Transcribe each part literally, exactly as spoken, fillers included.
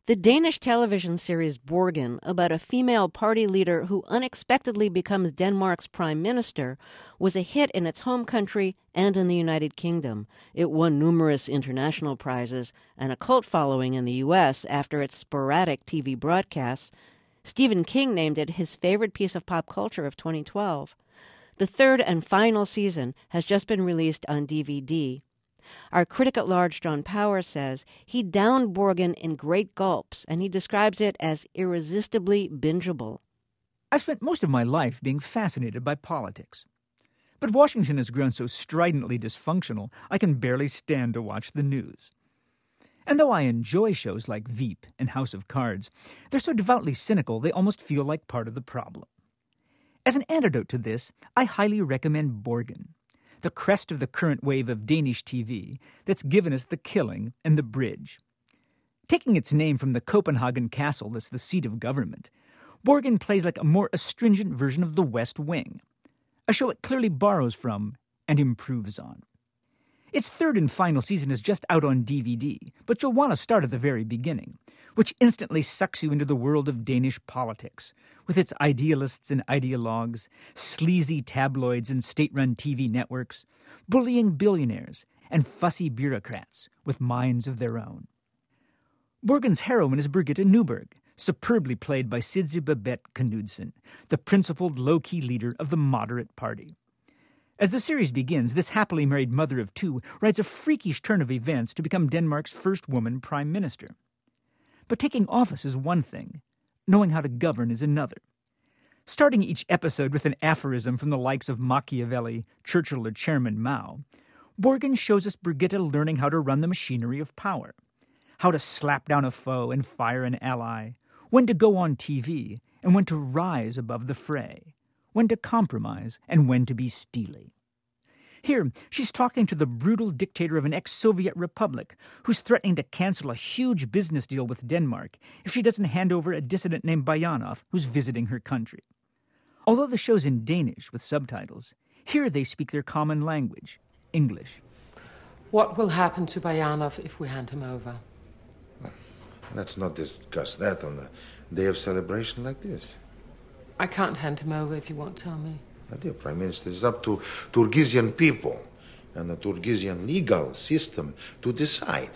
The Danish television series Borgen, about a female party leader who unexpectedly becomes Denmark's prime minister, was a hit in its home country and in the United Kingdom. It won numerous international prizes and a cult following in the U S after its sporadic T V broadcasts. Stephen King named it his favorite piece of pop culture of twenty twelve. The third and final season has just been released on D V D. Our critic at large, John Power, says he downed Borgen in great gulps, and he describes it as irresistibly bingeable. I've spent most of my life being fascinated by politics. But Washington has grown so stridently dysfunctional, I can barely stand to watch the news. And though I enjoy shows like Veep and House of Cards, they're so devoutly cynical they almost feel like part of the problem. As an antidote to this, I highly recommend Borgen, the crest of the current wave of Danish T V that's given us The Killing and The Bridge. Taking its name from the Copenhagen castle that's the seat of government, Borgen plays like a more astringent version of The West Wing, a show it clearly borrows from and improves on. Its third and final season is just out on D V D, but you'll want to start at the very beginning, which instantly sucks you into the world of Danish politics, with its idealists and ideologues, sleazy tabloids and state-run T V networks, bullying billionaires, and fussy bureaucrats with minds of their own. Borgen's heroine is Birgitte Nyborg, superbly played by Sidse Babett Knudsen, the principled low-key leader of the moderate party. As the series begins, this happily married mother of two rides a freakish turn of events to become Denmark's first woman prime minister. But taking office is one thing. Knowing how to govern is another. Starting each episode with an aphorism from the likes of Machiavelli, Churchill, or Chairman Mao, Borgen shows us Birgitte learning how to run the machinery of power, how to slap down a foe and fire an ally, when to go on T V and when to rise above the fray, when to compromise and when to be steely. Here, she's talking to the brutal dictator of an ex-Soviet republic who's threatening to cancel a huge business deal with Denmark if she doesn't hand over a dissident named Bayanov who's visiting her country. Although the show's in Danish with subtitles, here they speak their common language, English. What will happen to Bayanov if we hand him over? Let's not discuss that on a day of celebration like this. I can't hand him over if you won't tell me. My dear Prime Minister, it's up to Kyrgyzstan people and the Kyrgyzstan legal system to decide.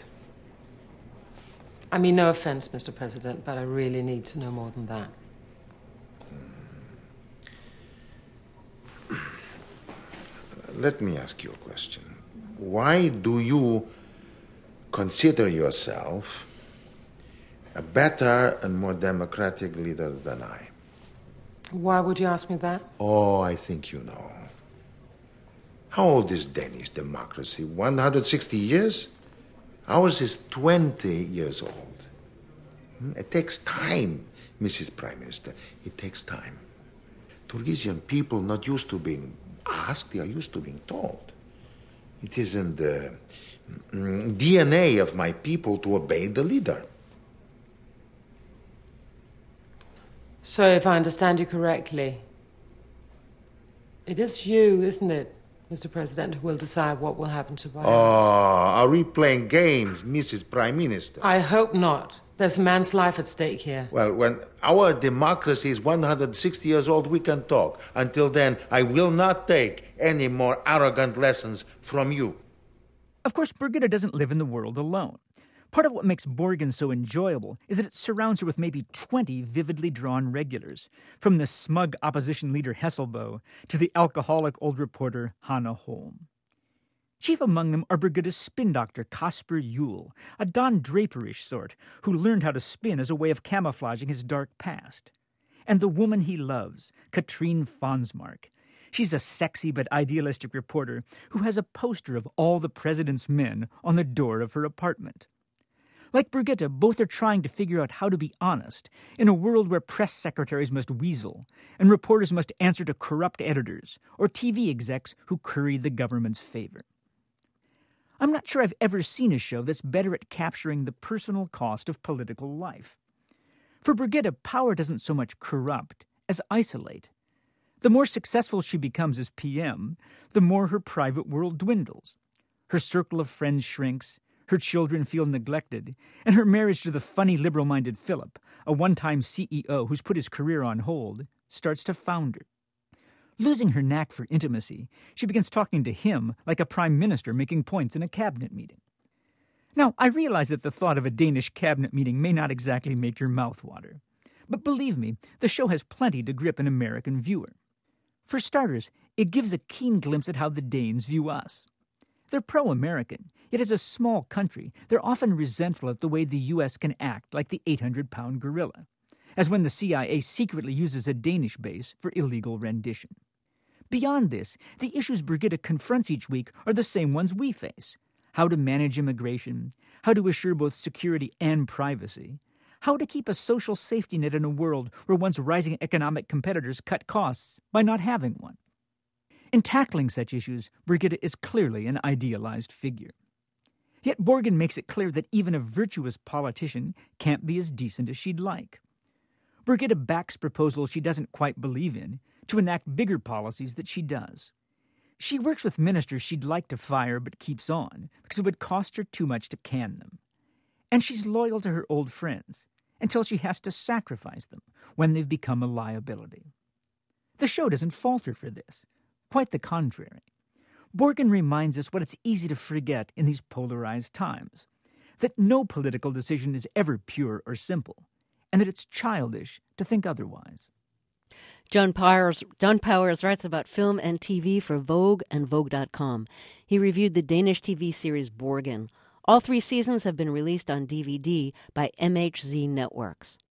I mean, no offense, Mister President, but I really need to know more than that. Let me ask you a question. Why do you consider yourself a better and more democratic leader than I? Why would you ask me that? Oh, I think you know. How old is Danish democracy? one hundred sixty years? Ours is twenty years old. It takes time, Missus Prime Minister. It takes time. Kyrgyzstan people not used to being asked, they are used to being told. It is in the D N A of my people to obey the leader. So if I understand you correctly, it is you, isn't it, Mister President, who will decide what will happen to Bayanov? Oh, are we playing games, Missus Prime Minister? I hope not. There's a man's life at stake here. Well, when our democracy is one hundred sixty years old, we can talk. Until then, I will not take any more arrogant lessons from you. Of course, Birgitte doesn't live in the world alone. Part of what makes Borgen so enjoyable is that it surrounds her with maybe twenty vividly drawn regulars, from the smug opposition leader Hesselbo to the alcoholic old reporter Hannah Holm. Chief among them are Birgitte's spin doctor Kasper Juhl, a Don Draperish sort who learned how to spin as a way of camouflaging his dark past. And the woman he loves, Katrine Fonsmark. She's a sexy but idealistic reporter who has a poster of all the president's men on the door of her apartment. Like Birgitte, both are trying to figure out how to be honest in a world where press secretaries must weasel and reporters must answer to corrupt editors or T V execs who curry the government's favor. I'm not sure I've ever seen a show that's better at capturing the personal cost of political life. For Birgitte, power doesn't so much corrupt as isolate. The more successful she becomes as P M, the more her private world dwindles. Her circle of friends shrinks, Her children feel neglected, and her marriage to the funny liberal-minded Philip, a one-time C E O who's put his career on hold, starts to founder. Losing her knack for intimacy, she begins talking to him like a prime minister making points in a cabinet meeting. Now, I realize that the thought of a Danish cabinet meeting may not exactly make your mouth water. But believe me, the show has plenty to grip an American viewer. For starters, it gives a keen glimpse at how the Danes view us. They're pro-American, yet as a small country, they're often resentful at the way the U S can act like the eight hundred pound gorilla, as when the C I A secretly uses a Danish base for illegal rendition. Beyond this, the issues Brigitte confronts each week are the same ones we face. How to manage immigration, how to assure both security and privacy, how to keep a social safety net in a world where one's rising economic competitors cut costs by not having one. In tackling such issues, Brigitte is clearly an idealized figure. Yet Borgen makes it clear that even a virtuous politician can't be as decent as she'd like. Brigitte backs proposals she doesn't quite believe in to enact bigger policies that she does. She works with ministers she'd like to fire but keeps on because it would cost her too much to can them. And she's loyal to her old friends until she has to sacrifice them when they've become a liability. The show doesn't falter for this. Quite the contrary. Borgen reminds us what it's easy to forget in these polarized times, that no political decision is ever pure or simple, and that it's childish to think otherwise. John Powers, John Powers writes about film and T V for Vogue and Vogue dot com. He reviewed the Danish T V series Borgen. All three seasons have been released on D V D by M H Z Networks.